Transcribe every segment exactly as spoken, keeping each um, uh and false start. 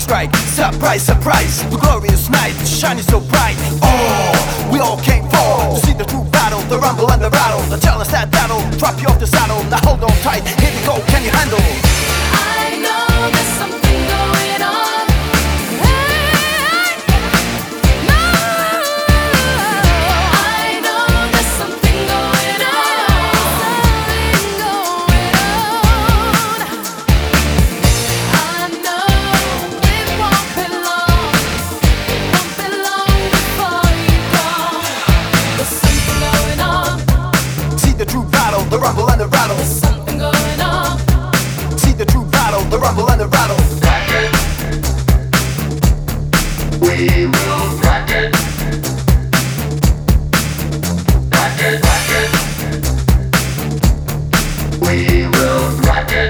strike. Surprise, surprise, the glorious night shining so bright. Oh, we all came for to see the true battle, the rumble and the rattle, the jealous that battle, drop you off the saddle. Now hold on tight, here we go, can you handle? I know there's something going on. Hey, no. I know there's something going on. Something going on. I know it won't be long. Won't be long before you go. There's something going on. See the true battle, the rumble and the rattle. There's something going on. See the true battle, the rumble and the rattle. Rock it. We will rock it. Rock it, rock it. We will rock it.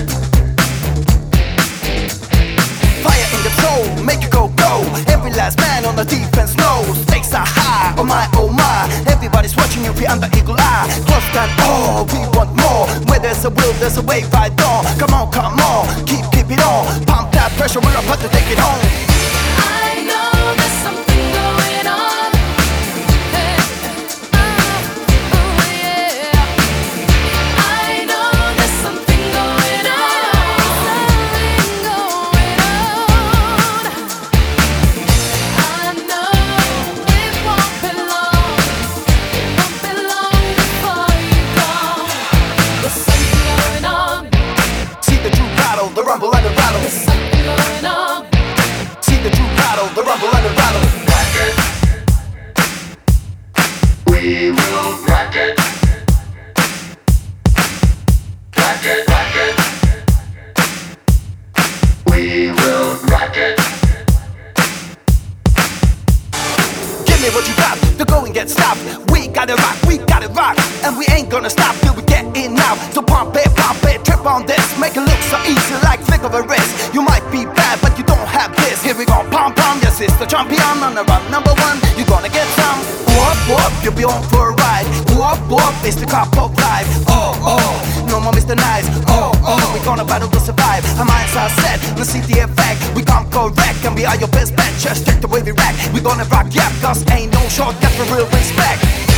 Fire in the soul, make you go go. Every last man on the defense knows. Stakes are high, oh my, oh my. Everybody's watching you, be under eagle eye. Close down, oh, we want more. Where there's a will, there's a way, right on. Come on, come on, keep, keep it on. Pump that pressure, we're about to take it home. I know there's something going on. Hey, oh, yeah. I know there's something going on. Something going on. I know it won't be long. Won't be long before you go. There's something going on. See the true battle, the rumble and the rattle. There's something going on. See the true battle, the rumble and the rattle. Rock it. We will rock it. Rock it, rock it. We will rock it. Give me what you got, the going get stopped. We gotta rock, we gotta rock. And we ain't gonna stop till we get in now. So pump it, pump it, trip on this. Make it look so easy like flick of a wrist. You might be bad, but you don't have this. Here we go, pump, pump, yes, it's the champion on the run. Number one, you're gonna get some. Whoop, whoop, you'll be on for a ride. Whoop, whoop, it's the cup of life. Oh, oh, no more Mister Nice. Oh, oh, we're gonna battle to survive. Our minds are set, let's see the effect. We come correct, and we are your best bet. Just check the way we rack. We're gonna rock, yeah, cause ain't no shortcut for real respect.